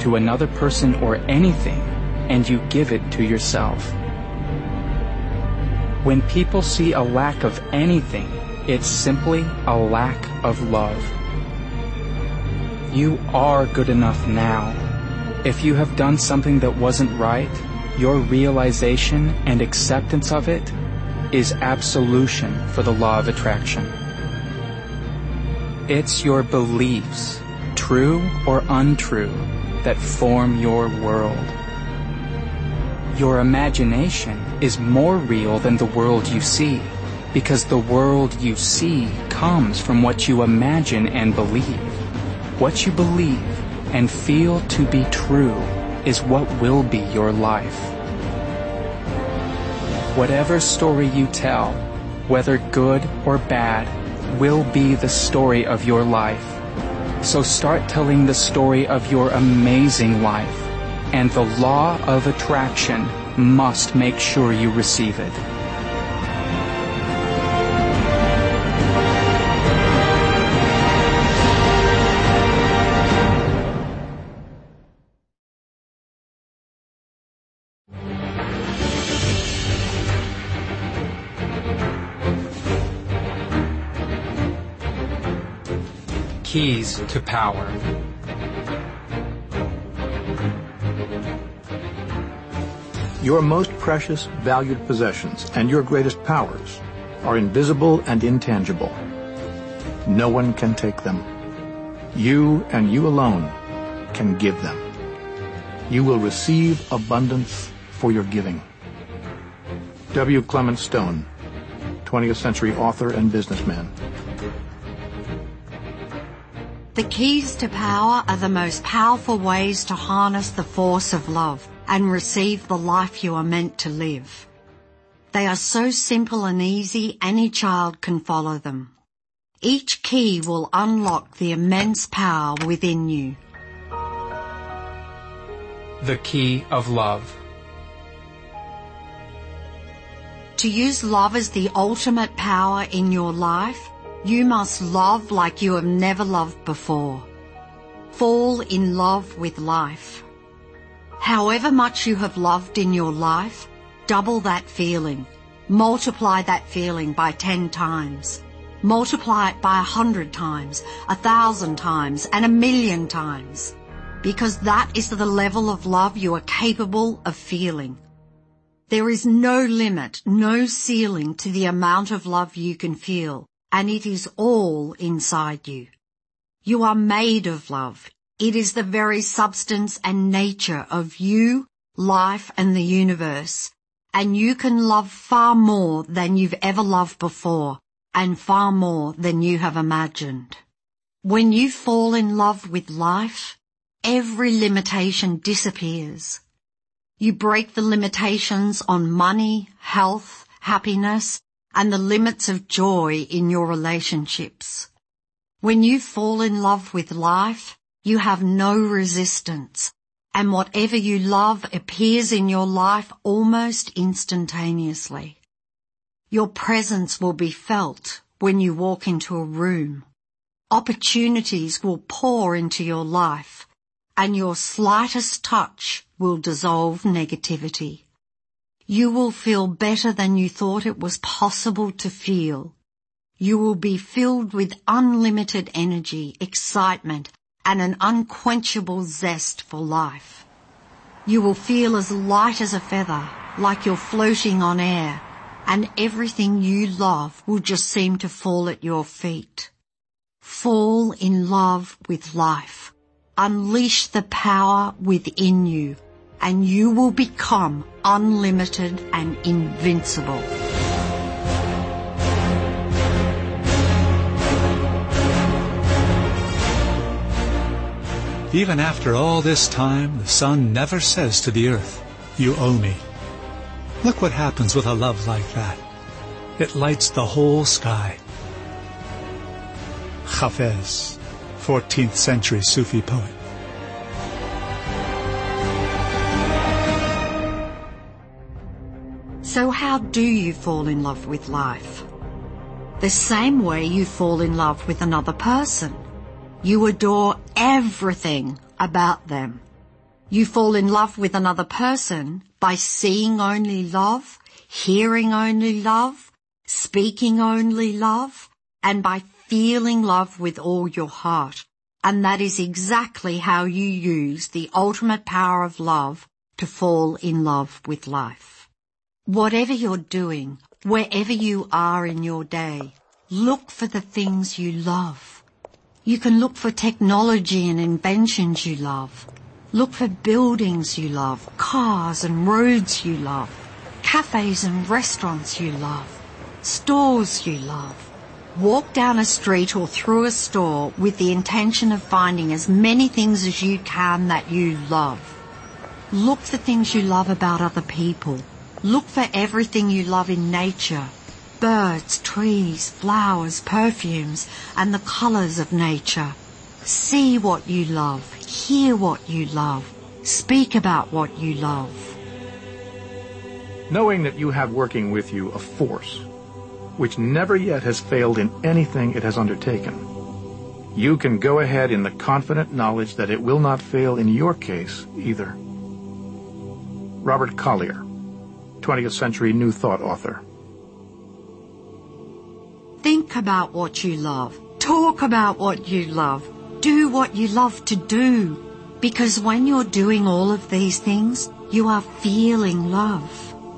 to another person or anything, and you give it to yourself. When people see a lack of anything, it's simply a lack of love. You are good enough now. If you have done something that wasn't right, your realization and acceptance of it is absolution for the law of attraction. It's your beliefs, true or untrue, that form your world. Your imagination is more real than the world you see, because the world you see comes from what you imagine and believe. What you believe and feel to be true is what will be your life. Whatever story you tell, whether good or bad, will be the story of your life. So start telling the story of your amazing life, and the law of attraction must make sure you receive it. Keys to power. Your most precious, valued possessions and your greatest powers are invisible and intangible. No one can take them. You and you alone can give them. You will receive abundance for your giving. W. Clement Stone, 20th century author and businessman. The keys to power are the most powerful ways to harness the force of love and receive the life you are meant to live. They are so simple and easy, any child can follow them. Each key will unlock the immense power within you. The key of love. To use love as the ultimate power in your life, you must love like you have never loved before. Fall in love with life. However much you have loved in your life, double that feeling. Multiply that feeling by 10 times. Multiply it by 100 times, 1,000 times, and 1,000,000 times. Because that is the level of love you are capable of feeling. There is no limit, no ceiling to the amount of love you can feel, and it is all inside you. You are made of love. It is the very substance and nature of you, life, and the universe. And you can love far more than you've ever loved before, and far more than you have imagined. When you fall in love with life, every limitation disappears. You break the limitations on money, health, happiness, and the limits of joy in your relationships. When you fall in love with life, you have no resistance, and whatever you love appears in your life almost instantaneously. Your presence will be felt when you walk into a room. Opportunities will pour into your life, and your slightest touch will dissolve negativity. You will feel better than you thought it was possible to feel. You will be filled with unlimited energy, excitement, and an unquenchable zest for life. You will feel as light as a feather, like you're floating on air, and everything you love will just seem to fall at your feet. Fall in love with life. Unleash the power within you, and you will become unlimited and invincible. Even after all this time, the sun never says to the earth, "You owe me." Look what happens with a love like that. It lights the whole sky. Hafez, 14th century Sufi poet. So how do you fall in love with life? The same way you fall in love with another person. You adore everything about them. You fall in love with another person by seeing only love, hearing only love, speaking only love, and by feeling love with all your heart. And that is exactly how you use the ultimate power of love to fall in love with life. Whatever you're doing, wherever you are in your day, look for the things you love. You can look for technology and inventions you love. Look for buildings you love, cars and roads you love, cafes and restaurants you love, stores you love. Walk down a street or through a store with the intention of finding as many things as you can that you love. Look for things you love about other people. Look for everything you love in nature. Birds, trees, flowers, perfumes, and the colours of nature. See what you love. Hear what you love. Speak about what you love. Knowing that you have working with you a force which never yet has failed in anything it has undertaken, you can go ahead in the confident knowledge that it will not fail in your case either. Robert Collier, 20th Century New Thought author. Think about what you love. Talk about what you love. Do what you love to do. Because when you're doing all of these things, you are feeling love.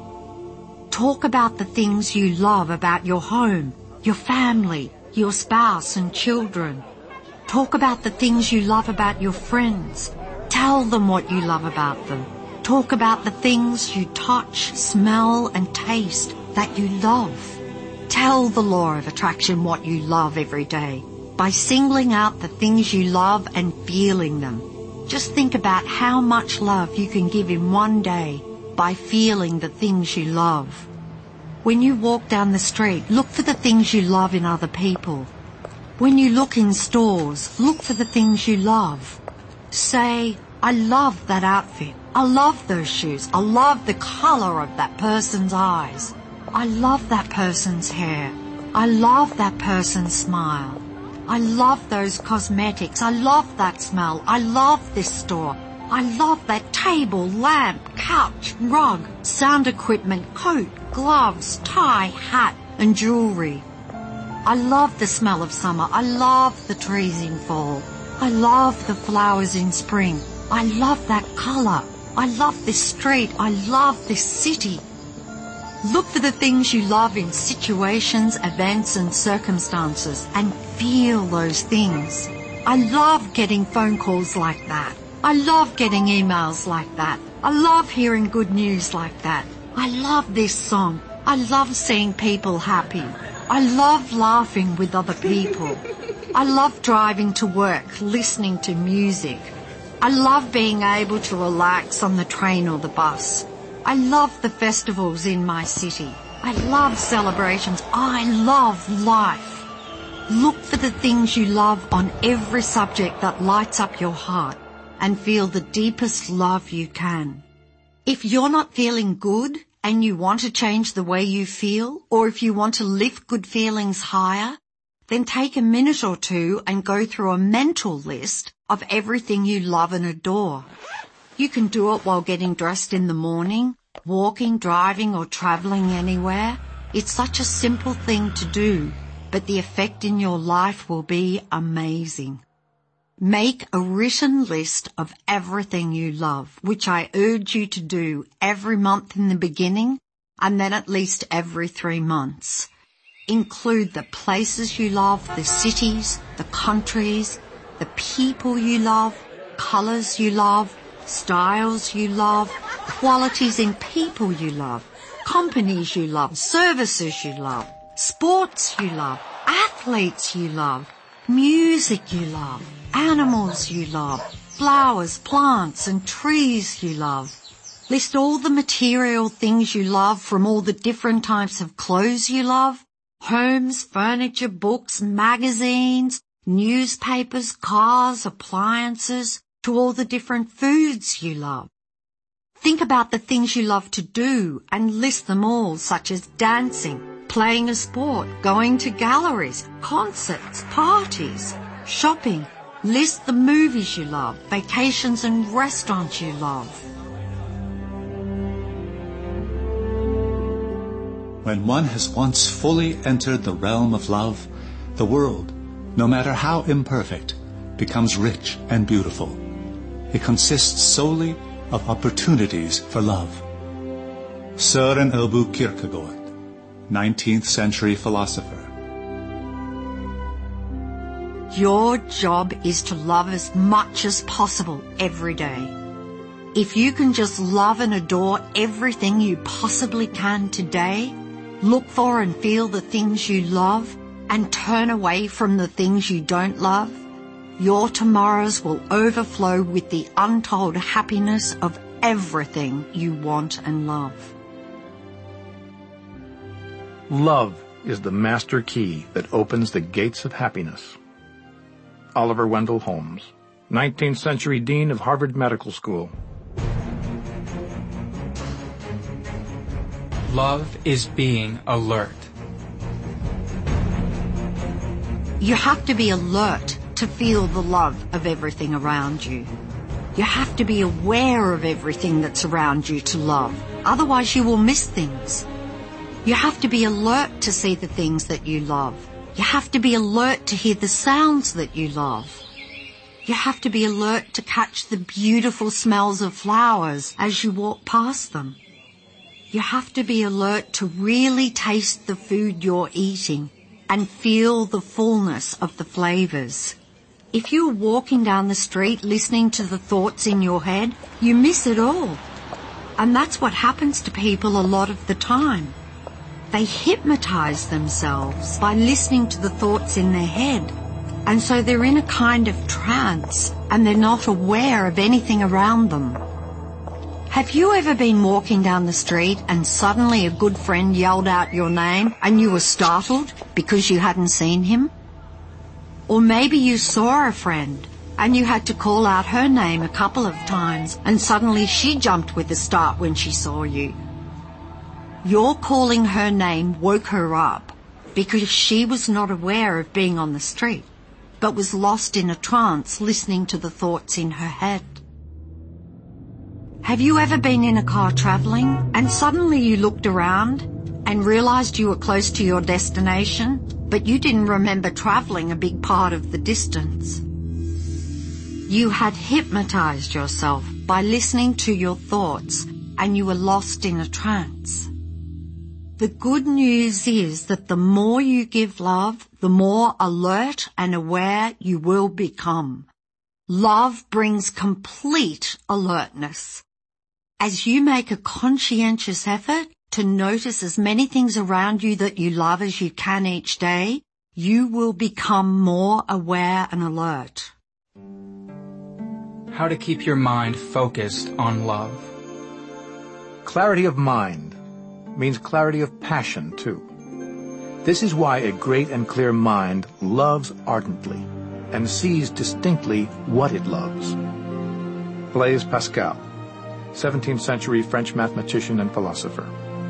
Talk about the things you love about your home, your family, your spouse and children. Talk about the things you love about your friends. Tell them what you love about them. Talk about the things you touch, smell and taste that you love. Tell the law of attraction what you love every day by singling out the things you love and feeling them. Just think about how much love you can give in one day by feeling the things you love. When you walk down the street, look for the things you love in other people. When you look in stores, look for the things you love. Say, I love that outfit. I love those shoes. I love the color of that person's eyes. I love that person's hair. I love that person's smile. I love those cosmetics. I love that smell. I love this store. I love that table, lamp, couch, rug, sound equipment, coat, gloves, tie, hat, and jewelry. I love the smell of summer. I love the trees in fall. I love the flowers in spring. I love that color. I love this street. I love this city. Look for the things you love in situations, events, and circumstances and feel those things. I love getting phone calls like that. I love getting emails like that. I love hearing good news like that. I love this song. I love seeing people happy. I love laughing with other people. I love driving to work, listening to music. I love being able to relax on the train or the bus. I love the festivals in my city. I love celebrations. I love life. Look for the things you love on every subject that lights up your heart and feel the deepest love you can. If you're not feeling good and you want to change the way you feel, or if you want to lift good feelings higher, then take a minute or two and go through a mental list of everything you love and adore. You can do it while getting dressed in the morning, walking, driving, or traveling anywhere. It's such a simple thing to do, but the effect in your life will be amazing. Make a written list of everything you love, which I urge you to do every month in the beginning and then at least every 3 months. Include the places you love, the cities, the countries, the people you love, colors you love, styles you love, qualities in people you love, companies you love, services you love, sports you love, athletes you love, music you love, animals you love, flowers, plants and trees you love. List all the material things you love from all the different types of clothes you love, homes, furniture, books, magazines, newspapers, cars, appliances, to all the different foods you love. Think about the things you love to do and list them all, such as dancing, playing a sport, going to galleries, concerts, parties, shopping, List the movies you love, vacations and restaurants you love. When one has once fully entered the realm of love, the world, no matter how imperfect, becomes rich and beautiful. It consists solely of opportunities for love. Søren Elbu Kierkegaard, 19th century philosopher. Your job is to love as much as possible every day. If you can just love and adore everything you possibly can today, look for and feel the things you love, and turn away from the things you don't love, your tomorrows will overflow with the untold happiness of everything you want and love. Love is the master key that opens the gates of happiness. Oliver Wendell Holmes, 19th century Dean of Harvard Medical School. Love is being alert. You have to be alert to feel the love of everything around you. You have to be aware of everything that's around you to love. Otherwise you will miss things. You have to be alert to see the things that you love. You have to be alert to hear the sounds that you love. You have to be alert to catch the beautiful smells of flowers as you walk past them. You have to be alert to really taste the food you're eating and feel the fullness of the flavors. If you're walking down the street listening to the thoughts in your head, you miss it all. And that's what happens to people a lot of the time. They hypnotize themselves by listening to the thoughts in their head. And so they're in a kind of trance and they're not aware of anything around them. Have you ever been walking down the street and suddenly a good friend yelled out your name and you were startled because you hadn't seen him? Or maybe you saw a friend and you had to call out her name a couple of times and suddenly she jumped with a start when she saw you. Your calling her name woke her up because she was not aware of being on the street, but was lost in a trance listening to the thoughts in her head. Have you ever been in a car traveling and suddenly you looked around and realized you were close to your destination, but you didn't remember traveling a big part of the distance? You had hypnotized yourself by listening to your thoughts and you were lost in a trance. The good news is that the more you give love, the more alert and aware you will become. Love brings complete alertness. As you make a conscientious effort to notice as many things around you that you love as you can each day, you will become more aware and alert. How to keep your mind focused on love. Clarity of mind means clarity of passion, too. This is why a great and clear mind loves ardently and sees distinctly what it loves. Blaise Pascal, 17th century French mathematician and philosopher.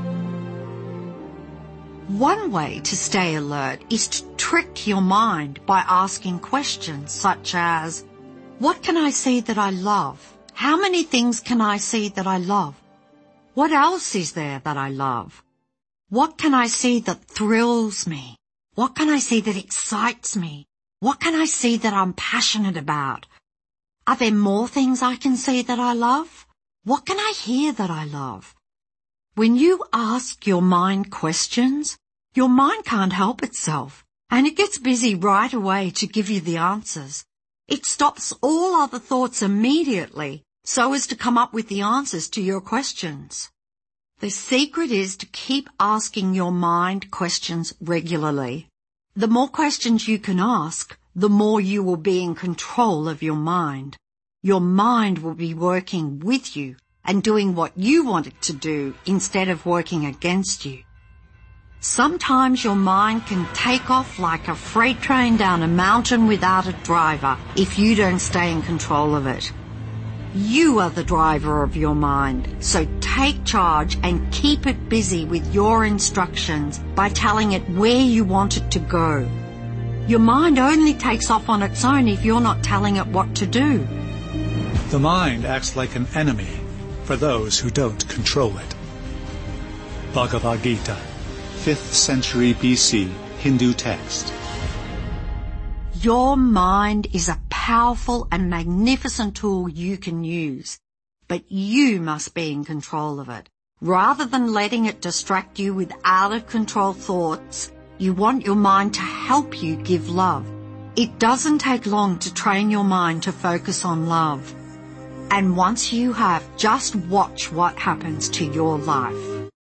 One way to stay alert is to trick your mind by asking questions such as, what can I see that I love? How many things can I see that I love? What else is there that I love? What can I see that thrills me? What can I see that excites me? What can I see that I'm passionate about? Are there more things I can see that I love? What can I hear that I love? When you ask your mind questions, your mind can't help itself, and it gets busy right away to give you the answers. It stops all other thoughts immediately so as to come up with the answers to your questions. The secret is to keep asking your mind questions regularly. The more questions you can ask, the more you will be in control of your mind. Your mind will be working with you and doing what you want it to do instead of working against you. Sometimes your mind can take off like a freight train down a mountain without a driver if you don't stay in control of it. You are the driver of your mind, so take charge and keep it busy with your instructions by telling it where you want it to go. Your mind only takes off on its own if you're not telling it what to do. The mind acts like an enemy for those who don't control it. Bhagavad Gita, 5th century BC, Hindu text. Your mind is a powerful and magnificent tool you can use, but you must be in control of it. Rather than letting it distract you with out-of-control thoughts, you want your mind to help you give love. It doesn't take long to train your mind to focus on love. And once you have, just watch what happens to your life.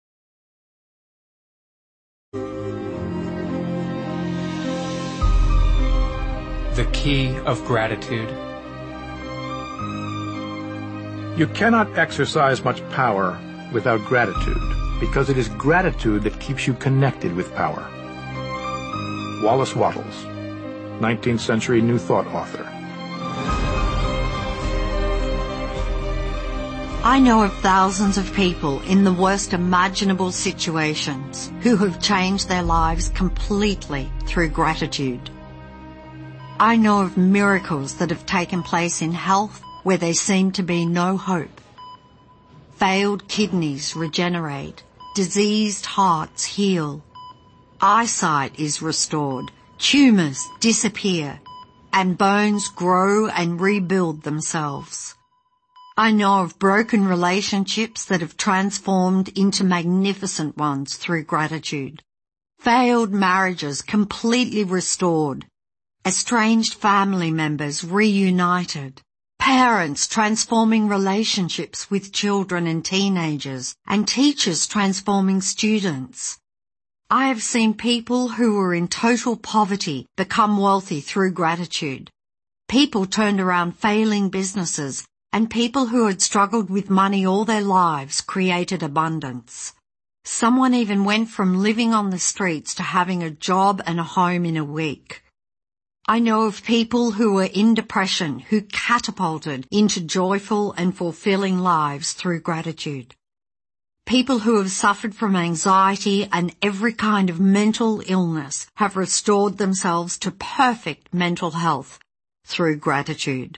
The key of gratitude. You cannot exercise much power without gratitude, because it is gratitude that keeps you connected with power. Wallace Wattles, 19th century New Thought author. I know of thousands of people in the worst imaginable situations who have changed their lives completely through gratitude. I know of miracles that have taken place in health where there seemed to be no hope. Failed kidneys regenerate, diseased hearts heal, eyesight is restored, tumours disappear, and bones grow and rebuild themselves. I know of broken relationships that have transformed into magnificent ones through gratitude. Failed marriages completely restored. Estranged family members reunited. Parents transforming relationships with children and teenagers, and teachers transforming students. I have seen people who were in total poverty become wealthy through gratitude. People turned around failing businesses, and people who had struggled with money all their lives created abundance. Someone even went from living on the streets to having a job and a home in a week. I know of people who were in depression who catapulted into joyful and fulfilling lives through gratitude. People who have suffered from anxiety and every kind of mental illness have restored themselves to perfect mental health through gratitude.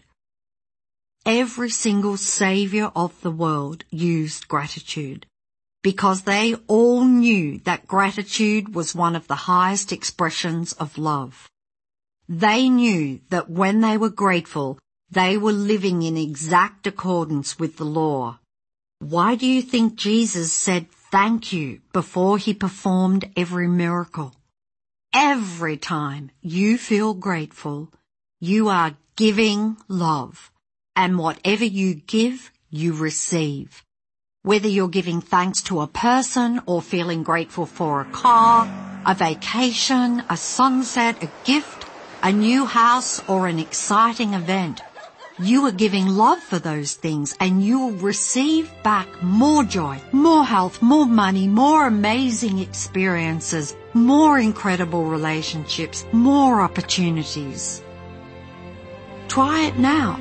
Every single savior of the world used gratitude because they all knew that gratitude was one of the highest expressions of love. They knew that when they were grateful, they were living in exact accordance with the law. Why do you think Jesus said thank you before he performed every miracle? Every time you feel grateful, you are giving love. And whatever you give, you receive. Whether you're giving thanks to a person or feeling grateful for a car, a vacation, a sunset, a gift, a new house, or an exciting event, you are giving love for those things, and you will receive back more joy, more health, more money, more amazing experiences, more incredible relationships, more opportunities. Try it now.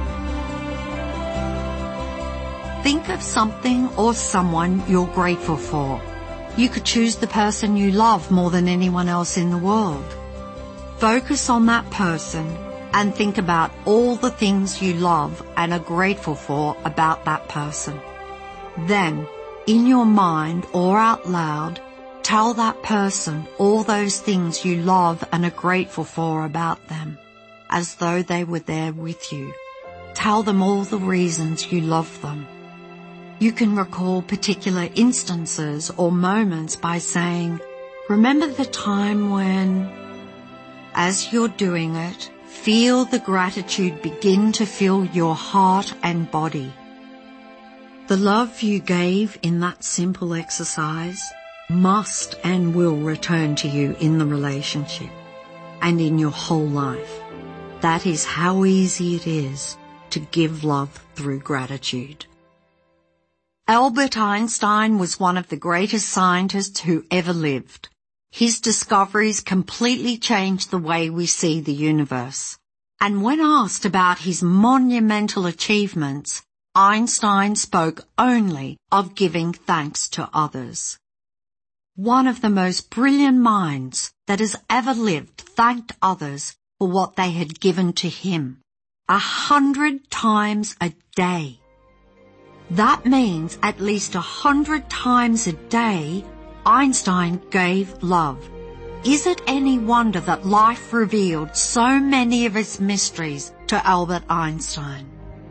Think of something or someone you're grateful for. You could choose the person you love more than anyone else in the world. Focus on that person and think about all the things you love and are grateful for about that person. Then, in your mind or out loud, tell that person all those things you love and are grateful for about them, as though they were there with you. Tell them all the reasons you love them. You can recall particular instances or moments by saying, "Remember the time when..." As you're doing it, feel the gratitude begin to fill your heart and body. The love you gave in that simple exercise must and will return to you in the relationship and in your whole life. That is how easy it is to give love through gratitude. Albert Einstein was one of the greatest scientists who ever lived. His discoveries completely changed the way we see the universe. And when asked about his monumental achievements, Einstein spoke only of giving thanks to others. One of the most brilliant minds that has ever lived thanked others for what they had given to him 100 times a day. That means at least 100 times a day Einstein gave love. Is it any wonder that life revealed so many of its mysteries to Albert Einstein?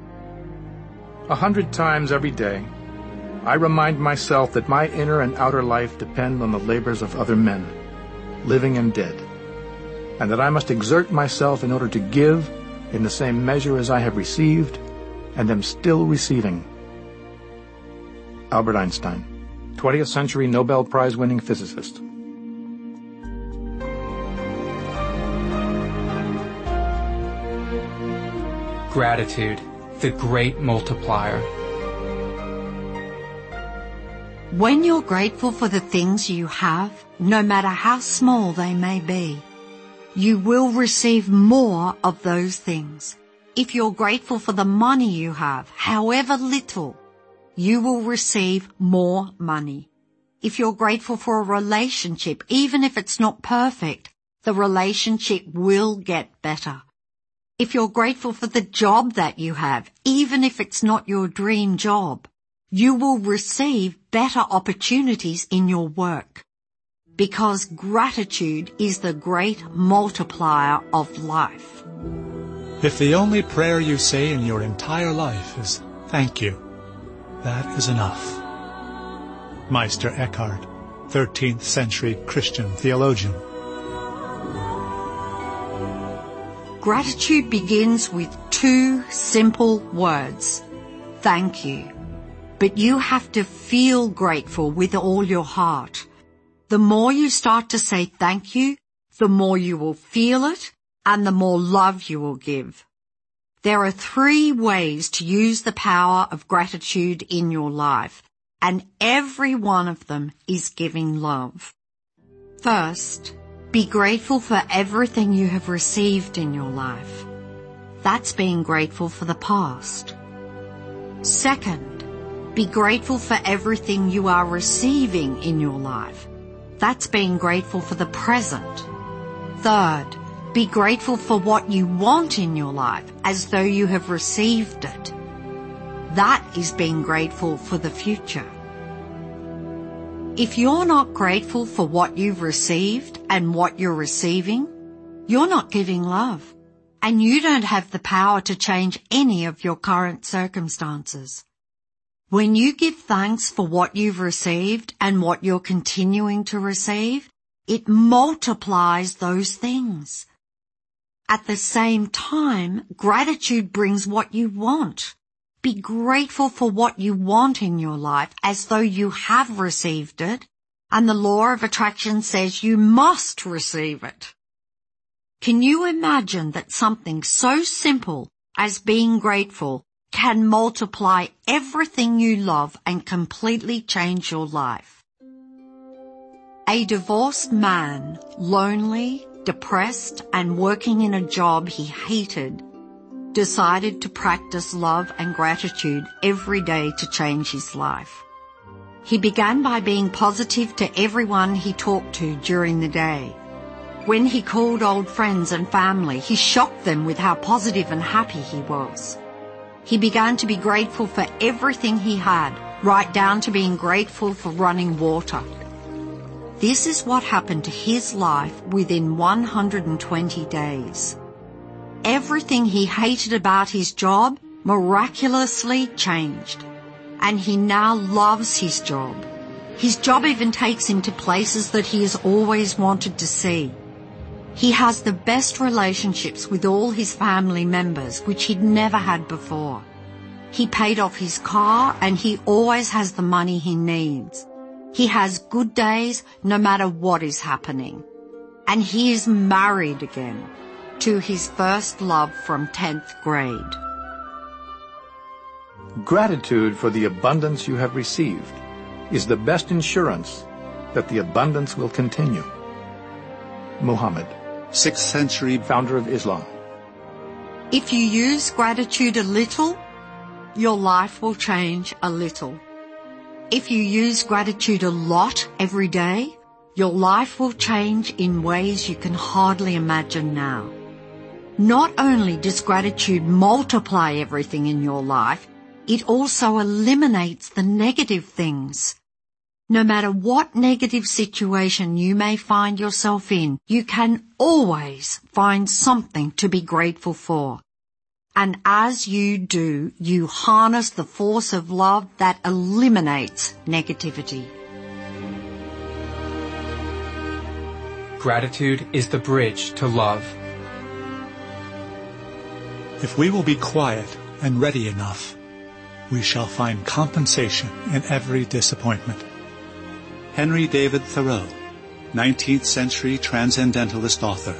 100 times every day, I remind myself that my inner and outer life depend on the labors of other men, living and dead, and that I must exert myself in order to give in the same measure as I have received and am still receiving. Albert Einstein, 20th century Nobel Prize-winning physicist. Gratitude, the great multiplier. When you're grateful for the things you have, no matter how small they may be, you will receive more of those things. If you're grateful for the money you have, however little, you will receive more money. If you're grateful for a relationship, even if it's not perfect, the relationship will get better. If you're grateful for the job that you have, even if it's not your dream job, you will receive better opportunities in your work. Because gratitude is the great multiplier of life. If the only prayer you say in your entire life is thank you, that is enough. Meister Eckhart, 13th century Christian theologian. Gratitude begins with 2 simple words. Thank you. But you have to feel grateful with all your heart. The more you start to say thank you, the more you will feel it and the more love you will give. There are 3 ways to use the power of gratitude in your life, and every one of them is giving love. First, be grateful for everything you have received in your life. That's being grateful for the past. Second, be grateful for everything you are receiving in your life. That's being grateful for the present. Third, be grateful for what you want in your life as though you have received it. That is being grateful for the future. If you're not grateful for what you've received and what you're receiving, you're not giving love, and you don't have the power to change any of your current circumstances. When you give thanks for what you've received and what you're continuing to receive, it multiplies those things. At the same time, gratitude brings what you want. Be grateful for what you want in your life as though you have received it, and the law of attraction says you must receive it. Can you imagine that something so simple as being grateful can multiply everything you love and completely change your life? A divorced man, lonely, depressed, and working in a job he hated, decided to practice love and gratitude every day to change his life. He began by being positive to everyone he talked to during the day. When he called old friends and family, he shocked them with how positive and happy he was. He began to be grateful for everything he had, right down to being grateful for running water. This is what happened to his life within 120 days. Everything he hated about his job miraculously changed, and he now loves his job. His job even takes him to places that he has always wanted to see. He has the best relationships with all his family members, which he'd never had before. He paid off his car, and he always has the money he needs. He has good days no matter what is happening. And he is married again to his first love from 10th grade. Gratitude for the abundance you have received is the best insurance that the abundance will continue. Muhammad, 6th century founder of Islam. If you use gratitude a little, your life will change a little. If you use gratitude a lot every day, your life will change in ways you can hardly imagine now. Not only does gratitude multiply everything in your life, it also eliminates the negative things. No matter what negative situation you may find yourself in, you can always find something to be grateful for. And as you do, you harness the force of love that eliminates negativity. Gratitude is the bridge to love. If we will be quiet and ready enough, we shall find compensation in every disappointment. Henry David Thoreau, 19th century transcendentalist author.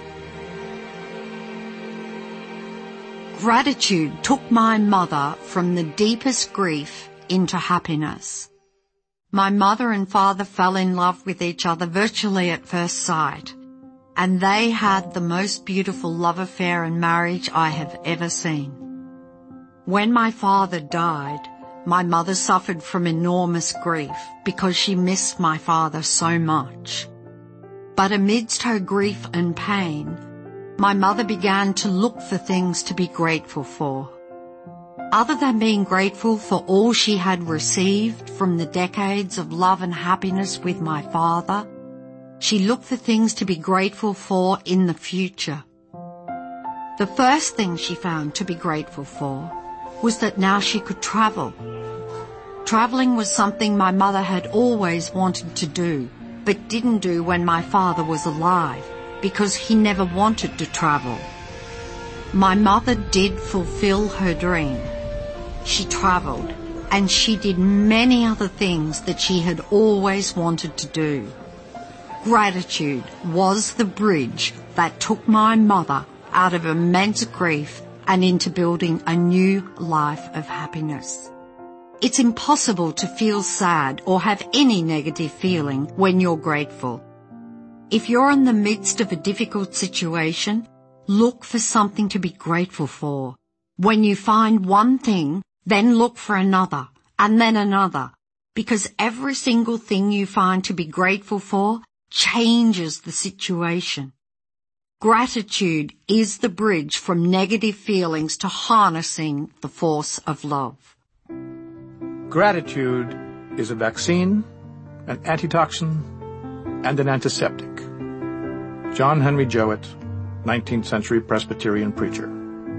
Gratitude took my mother from the deepest grief into happiness. My mother and father fell in love with each other virtually at first sight, and they had the most beautiful love affair and marriage I have ever seen. When my father died, my mother suffered from enormous grief because she missed my father so much. But amidst her grief and pain, my mother began to look for things to be grateful for. Other than being grateful for all she had received from the decades of love and happiness with my father, she looked for things to be grateful for in the future. The first thing she found to be grateful for was that now she could travel. Traveling was something my mother had always wanted to do, but didn't do when my father was alive, because he never wanted to travel. My mother did fulfill her dream. She traveled, and she did many other things that she had always wanted to do. Gratitude was the bridge that took my mother out of immense grief and into building a new life of happiness. It's impossible to feel sad or have any negative feeling when you're grateful. If you're in the midst of a difficult situation, look for something to be grateful for. When you find one thing, then look for another, and then another, because every single thing you find to be grateful for changes the situation. Gratitude is the bridge from negative feelings to harnessing the force of love. Gratitude is a vaccine, an antitoxin, and an antiseptic. John Henry Jowett, 19th century Presbyterian preacher.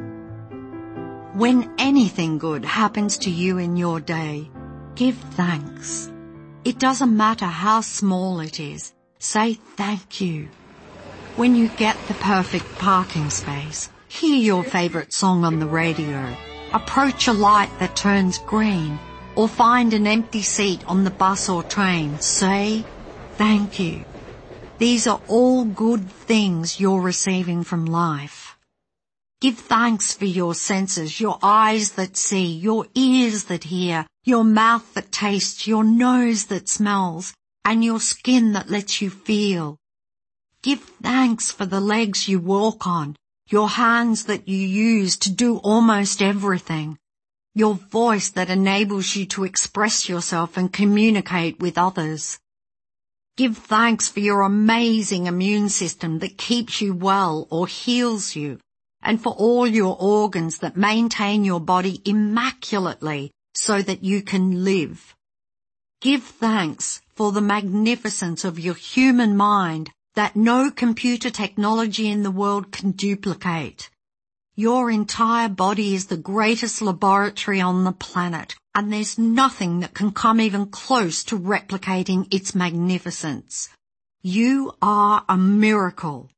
When anything good happens to you in your day, give thanks. It doesn't matter how small it is. Say thank you. When you get the perfect parking space, hear your favorite song on the radio, approach a light that turns green, or find an empty seat on the bus or train, say thank you. These are all good things you're receiving from life. Give thanks for your senses, your eyes that see, your ears that hear, your mouth that tastes, your nose that smells, and your skin that lets you feel. Give thanks for the legs you walk on, your hands that you use to do almost everything, your voice that enables you to express yourself and communicate with others. Give thanks for your amazing immune system that keeps you well or heals you, and for all your organs that maintain your body immaculately so that you can live. Give thanks for the magnificence of your human mind that no computer technology in the world can duplicate. Your entire body is the greatest laboratory on the planet, and there's nothing that can come even close to replicating its magnificence. You are a miracle.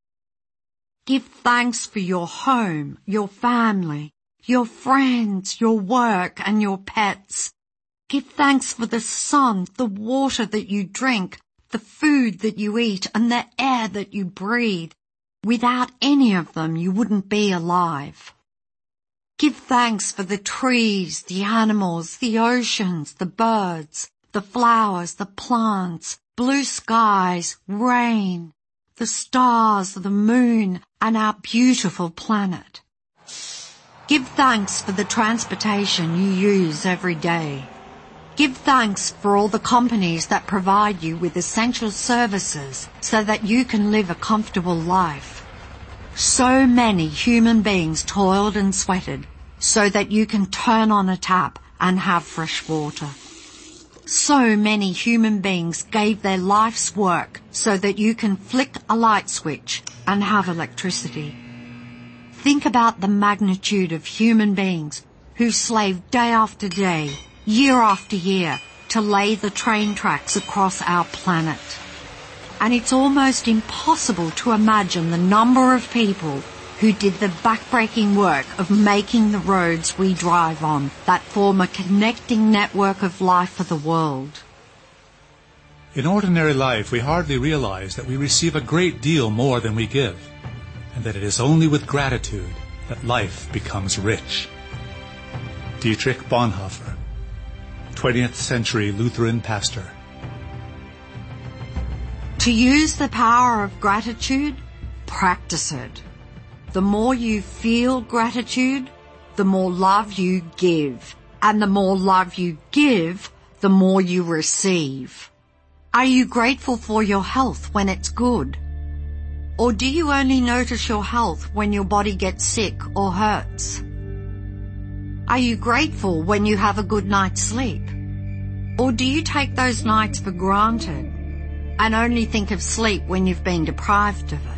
Give thanks for your home, your family, your friends, your work, and your pets. Give thanks for the sun, the water that you drink, the food that you eat, and the air that you breathe. Without any of them, you wouldn't be alive. Give thanks for the trees, the animals, the oceans, the birds, the flowers, the plants, blue skies, rain, the stars, the moon, and our beautiful planet. Give thanks for the transportation you use every day. Give thanks for all the companies that provide you with essential services so that you can live a comfortable life. So many human beings toiled and sweated so that you can turn on a tap and have fresh water. So many human beings gave their life's work so that you can flick a light switch and have electricity. Think about the magnitude of human beings who slaved day after day, year after year, to lay the train tracks across our planet. And it's almost impossible to imagine the number of people who did the backbreaking work of making the roads we drive on that form a connecting network of life for the world. In ordinary life, we hardly realize that we receive a great deal more than we give, and that it is only with gratitude that life becomes rich. Dietrich Bonhoeffer, 20th century Lutheran pastor. To use the power of gratitude, practice it. The more you feel gratitude, the more love you give. And the more love you give, the more you receive. Are you grateful for your health when it's good? Or do you only notice your health when your body gets sick or hurts? Are you grateful when you have a good night's sleep? Or do you take those nights for granted and only think of sleep when you've been deprived of it?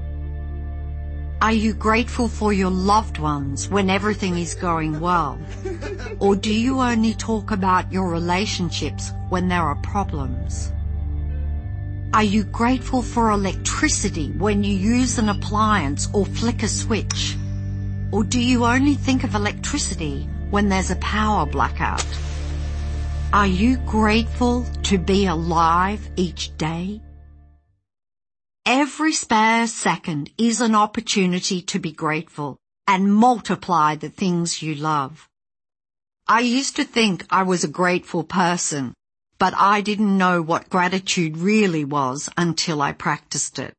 Are you grateful for your loved ones when everything is going well? Or do you only talk about your relationships when there are problems? Are you grateful for electricity when you use an appliance or flick a switch? Or do you only think of electricity when there's a power blackout? Are you grateful to be alive each day? Every spare second is an opportunity to be grateful and multiply the things you love. I used to think I was a grateful person, but I didn't know what gratitude really was until I practiced it.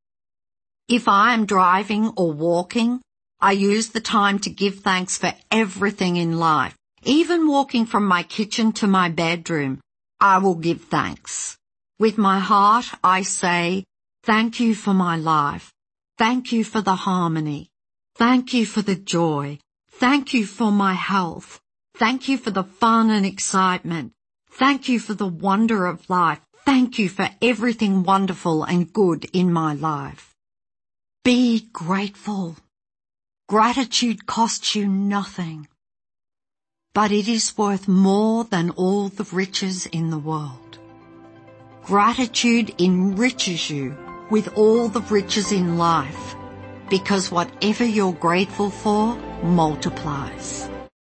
If I am driving or walking, I use the time to give thanks for everything in life. Even walking from my kitchen to my bedroom, I will give thanks. With my heart, I say, thank you for my life. Thank you for the harmony. Thank you for the joy. Thank you for my health. Thank you for the fun and excitement. Thank you for the wonder of life. Thank you for everything wonderful and good in my life. Be grateful. Gratitude costs you nothing, but it is worth more than all the riches in the world. Gratitude enriches you with all the riches in life, because whatever you're grateful for multiplies.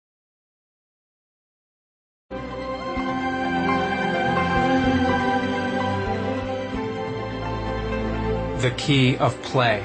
The key of play.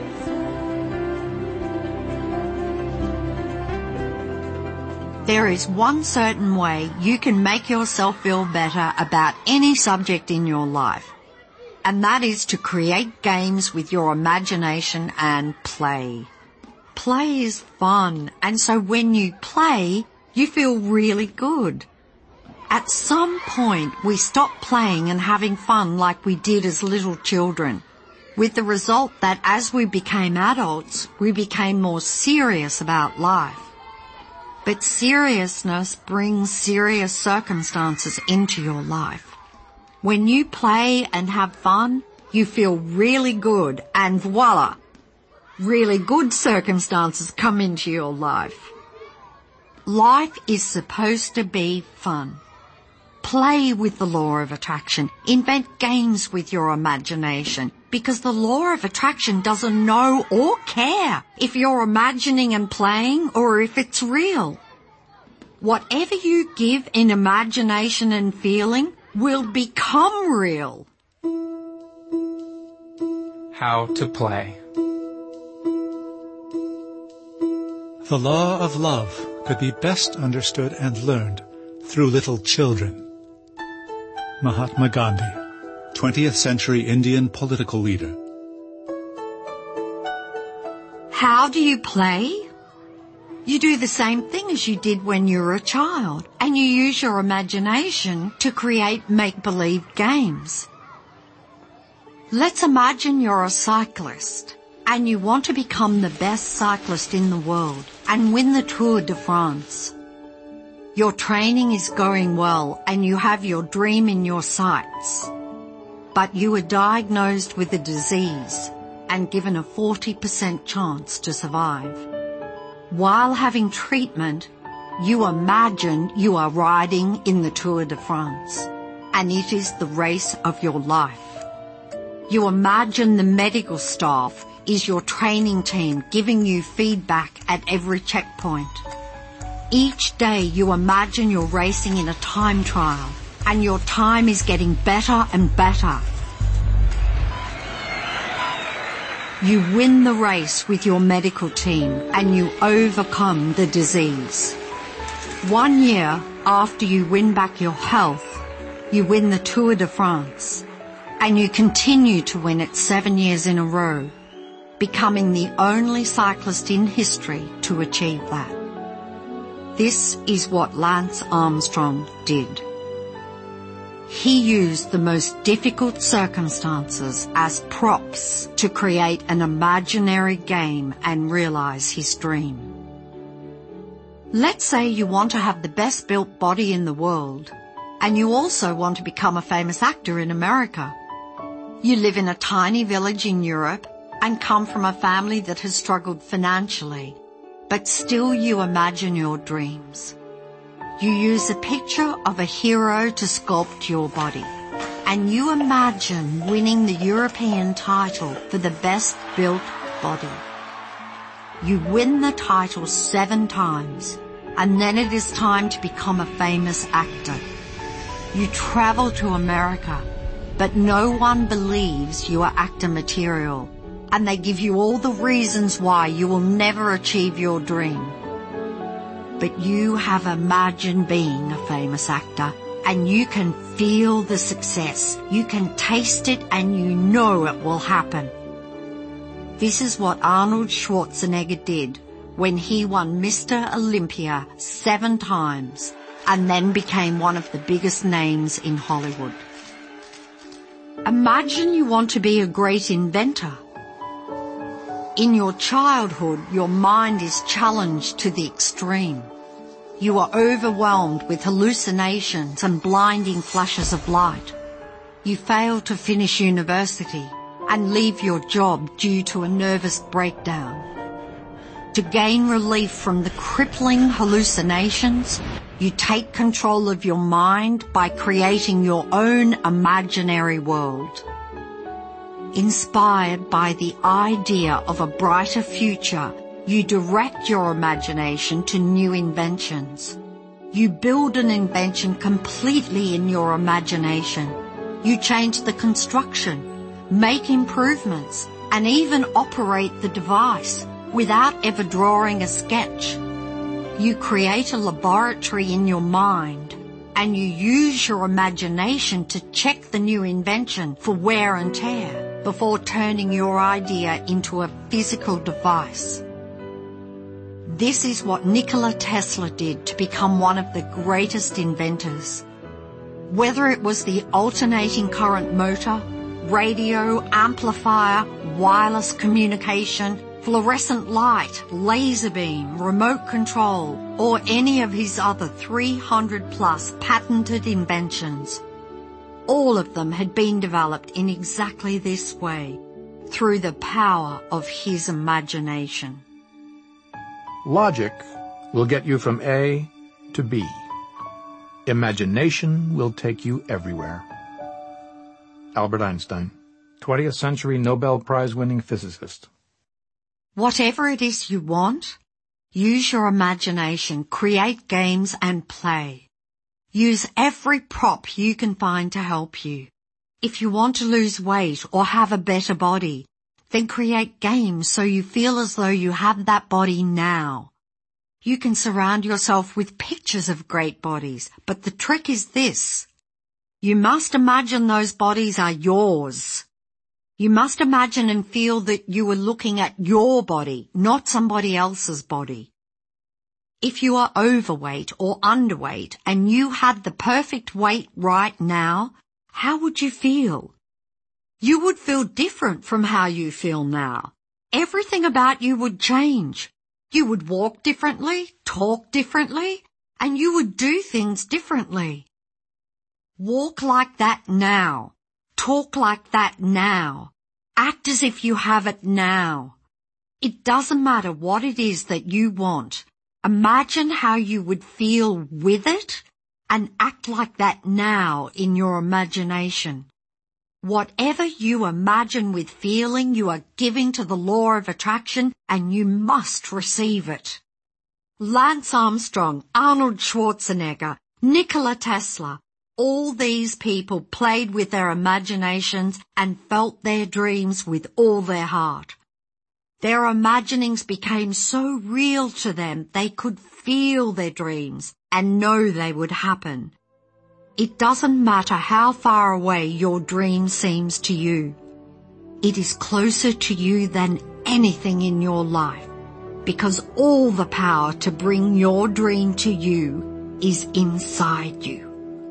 There is one certain way you can make yourself feel better about any subject in your life, and that is to create games with your imagination and play. Play is fun, and so when you play, you feel really good. At some point, we stop playing and having fun like we did as little children, with the result that as we became adults, we became more serious about life. But seriousness brings serious circumstances into your life. When you play and have fun, you feel really good, and voila, really good circumstances come into your life. Life is supposed to be fun. Play with the law of attraction. Invent games with your imagination, because the law of attraction doesn't know or care if you're imagining and playing or if it's real. Whatever you give in imagination and feeling will become real. How to play. The law of love could be best understood and learned through little children. Mahatma Gandhi, 20th century Indian political leader. How do you play? You do the same thing as you did when you were a child, and you use your imagination to create make-believe games. Let's imagine you're a cyclist, and you want to become the best cyclist in the world and win the Tour de France. Your training is going well, and you have your dream in your sights. But you were diagnosed with a disease and given a 40% chance to survive. While having treatment, you imagine you are riding in the Tour de France, and it is the race of your life. You imagine the medical staff is your training team giving you feedback at every checkpoint. Each day you imagine you're racing in a time trial, and your time is getting better and better. You win the race with your medical team and you overcome the disease. 1 year after you win back your health, you win the Tour de France, and you continue to win it 7 years in a row, becoming the only cyclist in history to achieve that. This is what Lance Armstrong did. He used the most difficult circumstances as props to create an imaginary game and realize his dream. Let's say you want to have the best built body in the world, and you also want to become a famous actor in America. You live in a tiny village in Europe and come from a family that has struggled financially, but still you imagine your dreams. You use a picture of a hero to sculpt your body, and you imagine winning the European title for the best built body. You win the title 7 times, and then it is time to become a famous actor. You travel to America, but no one believes you are actor material, and they give you all the reasons why you will never achieve your dream. But you have imagined being a famous actor, and you can feel the success. You can taste it, and you know it will happen. This is what Arnold Schwarzenegger did when he won Mr. Olympia 7 times and then became one of the biggest names in Hollywood. Imagine you want to be a great inventor. In your childhood, your mind is challenged to the extreme. You are overwhelmed with hallucinations and blinding flashes of light. You fail to finish university and leave your job due to a nervous breakdown. To gain relief from the crippling hallucinations, you take control of your mind by creating your own imaginary world. Inspired by the idea of a brighter future, you direct your imagination to new inventions. You build an invention completely in your imagination. You change the construction, make improvements, and even operate the device without ever drawing a sketch. You create a laboratory in your mind, and you use your imagination to check the new invention for wear and tear before turning your idea into a physical device. This is what Nikola Tesla did to become one of the greatest inventors. Whether it was the alternating current motor, radio, amplifier, wireless communication, fluorescent light, laser beam, remote control, or any of his other 300-plus patented inventions, all of them had been developed in exactly this way, through the power of his imagination. Logic will get you from A to B. Imagination will take you everywhere. Albert Einstein, 20th century Nobel Prize-winning physicist. Whatever it is you want, use your imagination, create games and play. Use every prop you can find to help you. If you want to lose weight or have a better body, then create games so you feel as though you have that body now. You can surround yourself with pictures of great bodies, but the trick is this. You must imagine those bodies are yours. You must imagine and feel that you are looking at your body, not somebody else's body. If you are overweight or underweight and you had the perfect weight right now, how would you feel? You would feel different from how you feel now. Everything about you would change. You would walk differently, talk differently, and you would do things differently. Walk like that now. Talk like that now. Act as if you have it now. It doesn't matter what it is that you want. Imagine how you would feel with it and act like that now in your imagination. Whatever you imagine with feeling, you are giving to the law of attraction, and you must receive it. Lance Armstrong, Arnold Schwarzenegger, Nikola Tesla, all these people played with their imaginations and felt their dreams with all their heart. Their imaginings became so real to them they could feel their dreams and know they would happen. It doesn't matter how far away your dream seems to you. It is closer to you than anything in your life, because all the power to bring your dream to you is inside you.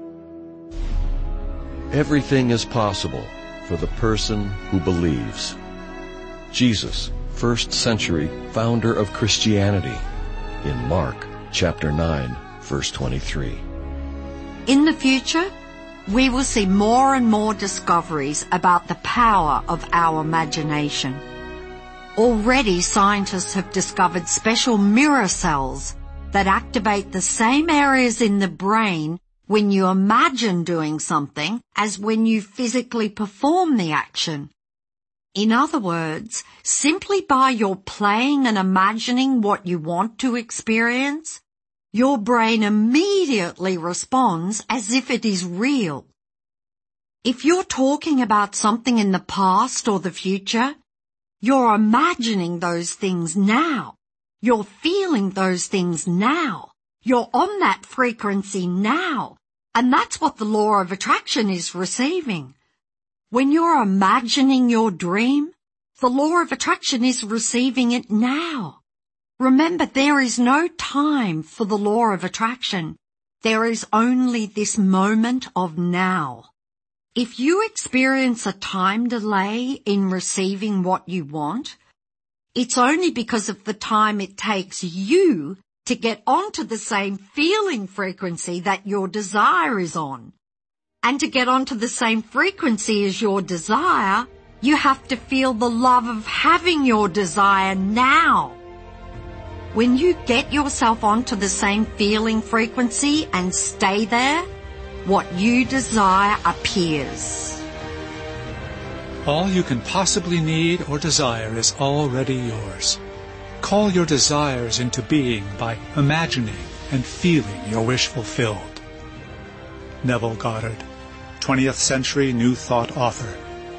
Everything is possible for the person who believes. Jesus, first century founder of Christianity, in Mark chapter 9, verse 23. In the future, we will see more and more discoveries about the power of our imagination. Already scientists have discovered special mirror cells that activate the same areas in the brain when you imagine doing something as when you physically perform the action. In other words, simply by your playing and imagining what you want to experience, your brain immediately responds as if it is real. If you're talking about something in the past or the future, you're imagining those things now. You're feeling those things now. You're on that frequency now. And that's what the law of attraction is receiving. When you're imagining your dream, the law of attraction is receiving it now. Remember, there is no time for the law of attraction. There is only this moment of now. If you experience a time delay in receiving what you want, it's only because of the time it takes you to get onto the same feeling frequency that your desire is on. And to get onto the same frequency as your desire, you have to feel the love of having your desire now. When you get yourself onto the same feeling frequency and stay there, what you desire appears. All you can possibly need or desire is already yours. Call your desires into being by imagining and feeling your wish fulfilled. Neville Goddard, 20th Century New Thought author.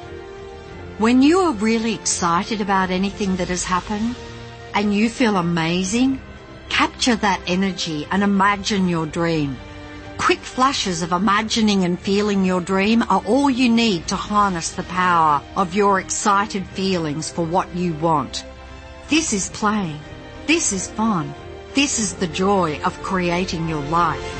When you are really excited about anything that has happened and you feel amazing, capture that energy and imagine your dream. Quick flashes of imagining and feeling your dream are all you need to harness the power of your excited feelings for what you want. This is play. This is fun. This is the joy of creating your life.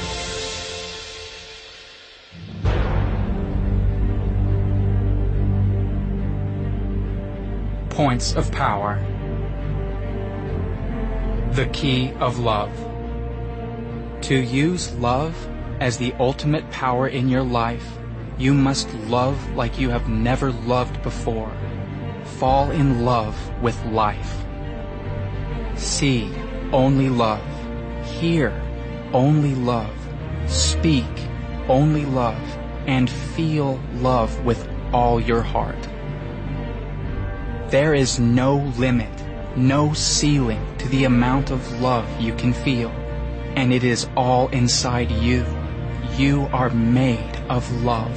Points of power. The key of love. To use love as the ultimate power in your life, you must love like you have never loved before. Fall in love with life. See only love. Hear only love. Speak only love. And feel love with all your heart. There is no limit, no ceiling to the amount of love you can feel. And it is all inside you. You are made of love.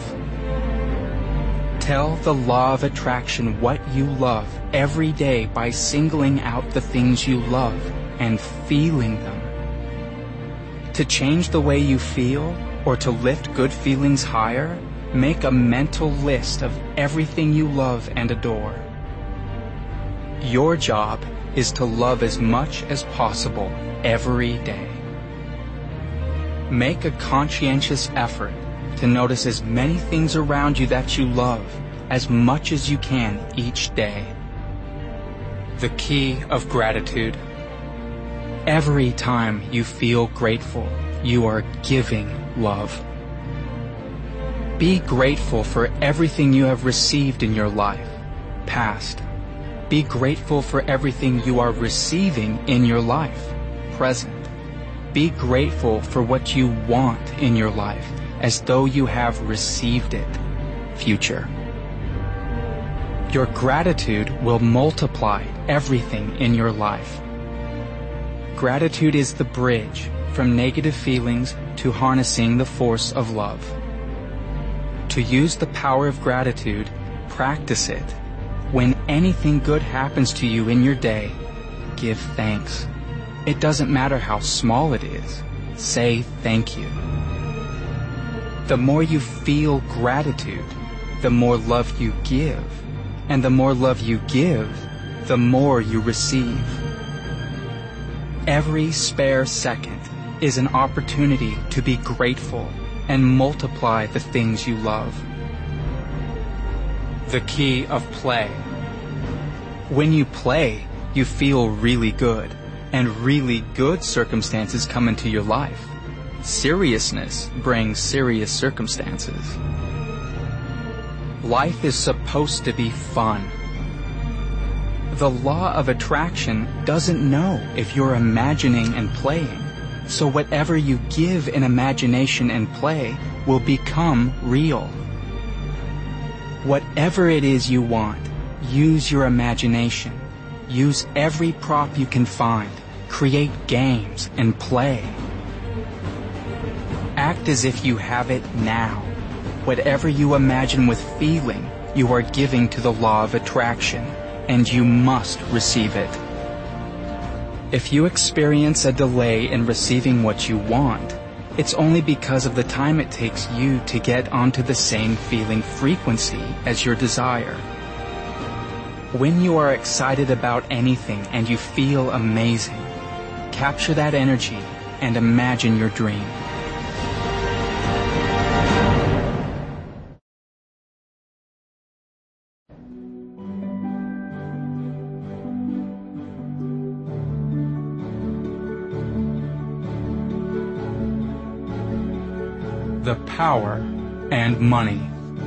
Tell the law of attraction what you love every day by singling out the things you love and feeling them. To change the way you feel or to lift good feelings higher, make a mental list of everything you love and adore. Your job is to love as much as possible every day. Make a conscientious effort to notice as many things around you that you love as much as you can each day. The key of gratitude. Every time you feel grateful, you are giving love. Be grateful for everything you have received in your life, past. Be grateful for everything you are receiving in your life, present. Be grateful for what you want in your life, as though you have received it, future. Your gratitude will multiply everything in your life. Gratitude is the bridge from negative feelings to harnessing the force of love. To use the power of gratitude, practice it. When anything good happens to you in your day, give thanks. It doesn't matter how small it is. Say thank you. The more you feel gratitude, the more love you give. And the more love you give, the more you receive. Every spare second is an opportunity to be grateful and multiply the things you love. The key of play. When you play, you feel really good, and really good circumstances come into your life. Seriousness brings serious circumstances. Life is supposed to be fun. The law of attraction doesn't know if you're imagining and playing, so whatever you give in imagination and play will become real. Whatever it is you want, use your imagination. Use every prop you can find. Create games and play. Act as if you have it now. Whatever you imagine with feeling, you are giving to the law of attraction, and you must receive it. If you experience a delay in receiving what you want, it's only because of the time it takes you to get onto the same feeling frequency as your desire. When you are excited about anything and you feel amazing, capture that energy and imagine your dream. The power and money.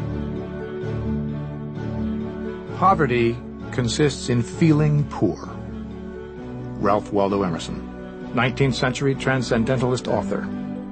Poverty consists in feeling poor. Ralph Waldo Emerson, 19th century transcendentalist author.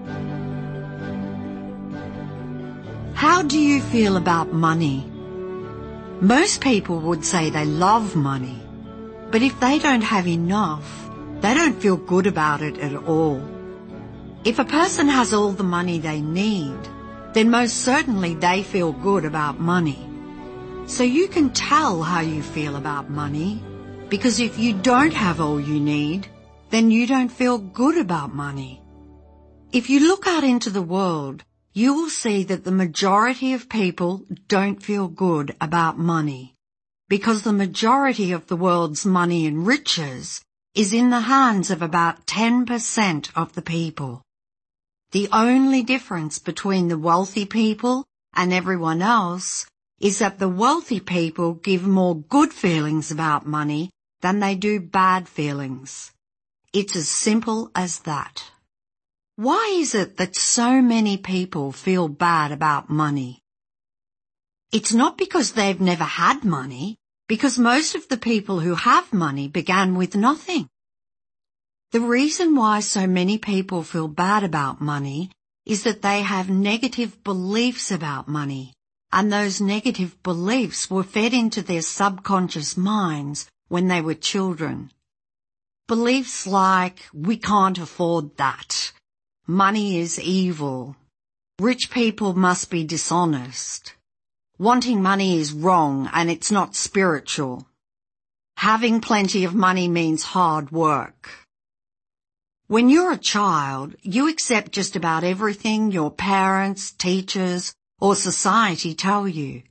How do you feel about money? Most people would say they love money, but if they don't have enough, they don't feel good about it at all. If a person has all the money they need, then most certainly they feel good about money. So you can tell how you feel about money, because if you don't have all you need, then you don't feel good about money. If you look out into the world, you will see that the majority of people don't feel good about money, because the majority of the world's money and riches is in the hands of about 10% of the people. The only difference between the wealthy people and everyone else is that the wealthy people give more good feelings about money than they do bad feelings. It's as simple as that. Why is it that so many people feel bad about money? It's not because they've never had money, because most of the people who have money began with nothing. The reason why so many people feel bad about money is that they have negative beliefs about money, and those negative beliefs were fed into their subconscious minds when they were children. Beliefs like, we can't afford that, money is evil, rich people must be dishonest, wanting money is wrong and it's not spiritual, having plenty of money means hard work. When you're a child, you accept just about everything your parents, teachers, or society tell you.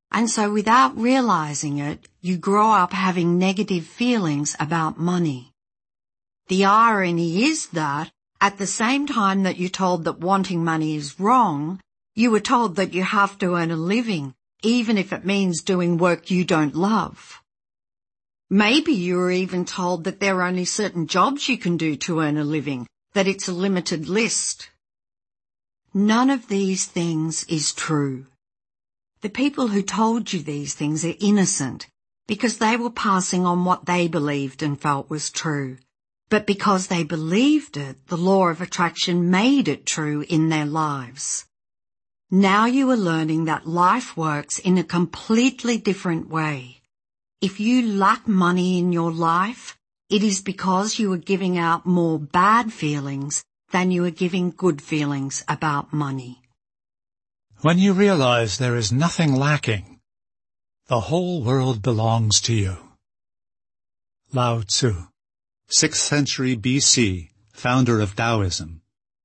And so without realizing it, you grow up having negative feelings about money. The irony is that at the same time that you're told that wanting money is wrong, you were told that you have to earn a living, even if it means doing work you don't love. Maybe you were even told that there are only certain jobs you can do to earn a living, that it's a limited list. None of these things is true. The people who told you these things are innocent because they were passing on what they believed and felt was true. But because they believed it, the law of attraction made it true in their lives. Now you are learning that life works in a completely different way. If you lack money in your life, it is because you are giving out more bad feelings than you are giving good feelings about money. When you realize there is nothing lacking, the whole world belongs to you. Lao Tzu. 6th century BC, founder of Taoism.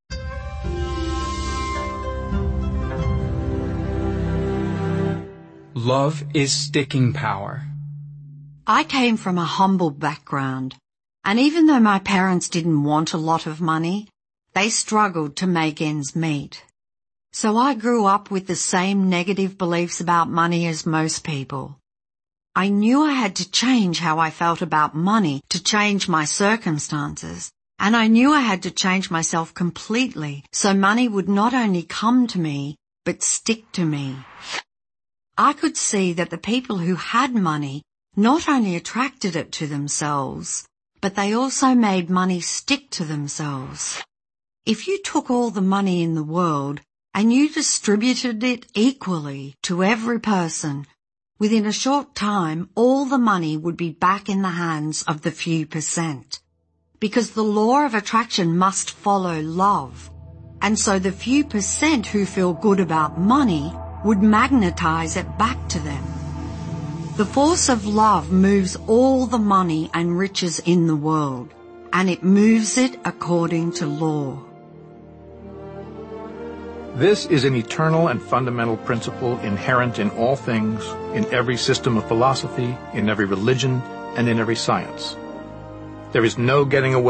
Love is sticking power. I came from a humble background, and even though my parents didn't want a lot of money, they struggled to make ends meet. So I grew up with the same negative beliefs about money as most people. I knew I had to change how I felt about money to change my circumstances, and I knew I had to change myself completely so money would not only come to me, but stick to me. I could see that the people who had money not only attracted it to themselves, but they also made money stick to themselves. If you took all the money in the world and you distributed it equally to every person, within a short time all the money would be back in the hands of the few percent. Because the law of attraction must follow love, and so the few percent who feel good about money would magnetize it back to them. The force of love moves all the money and riches in the world, and it moves it according to law. This is an eternal and fundamental principle inherent in all things, in every system of philosophy, in every religion, and in every science. There is no getting away